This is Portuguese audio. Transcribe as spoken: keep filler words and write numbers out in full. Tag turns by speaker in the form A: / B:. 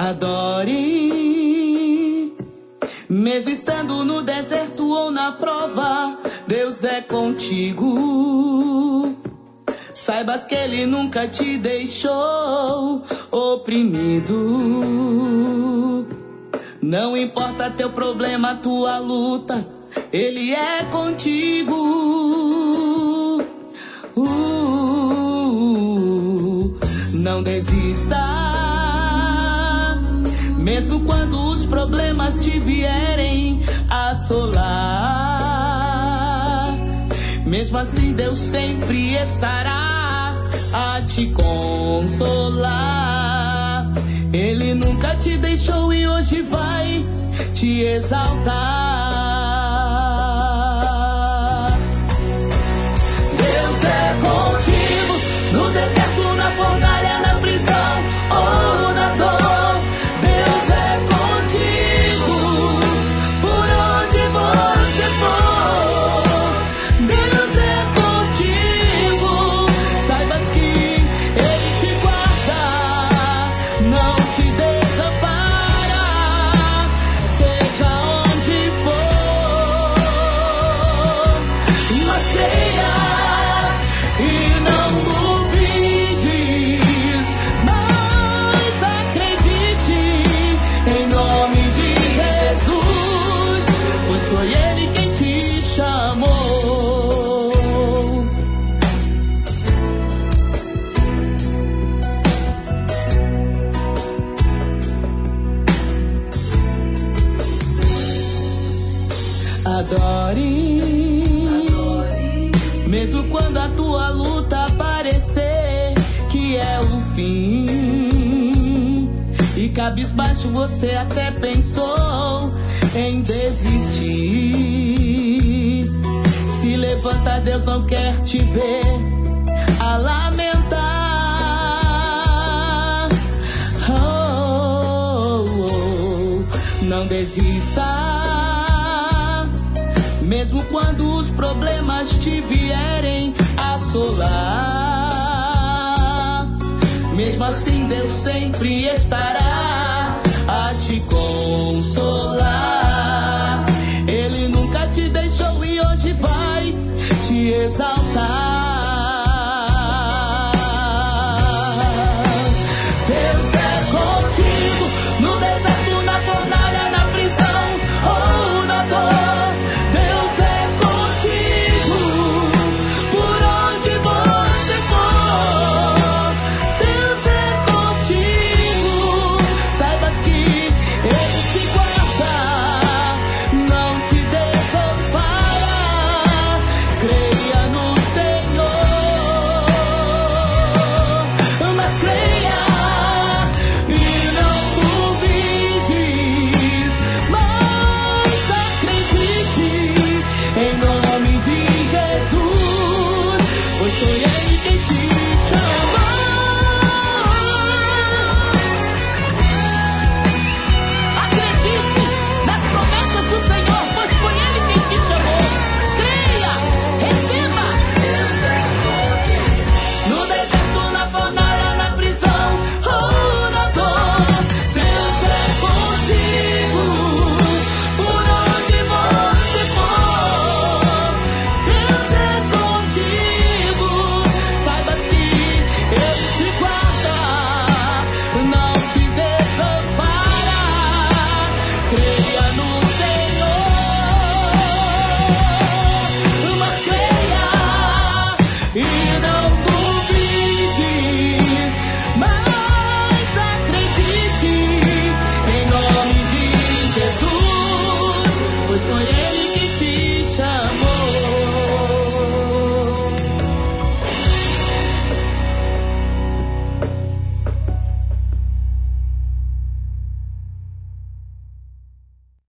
A: Adore, mesmo estando no deserto ou na prova, Deus é contigo. Saibas que Ele nunca te deixou oprimido. Não importa teu problema, tua luta, Ele é contigo. Uh, não desista. Mesmo quando os problemas te vierem assolar, mesmo assim Deus sempre estará a te consolar. Ele nunca te deixou e hoje vai te exaltar. Deus é contigo no deserto, na fornalha, na prisão ou na dor. Adore, Adore, mesmo quando a tua luta parecer que é o fim, e cabisbaixo você até pensou em desistir. Se levanta, Deus não quer te ver a lamentar. Oh, oh, oh. Não desista. Mesmo quando os problemas te vierem assolar, mesmo assim Deus sempre estará a te consolar.